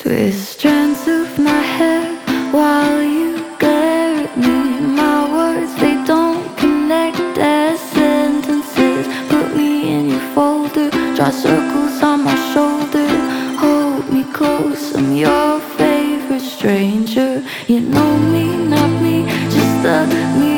Twist strands of my hair while you glare at me. My words, they don't connect as sentences. Put me in your folder, draw circles on my shoulder. Hold me close, I'm your favorite stranger. You know me, not me, just the me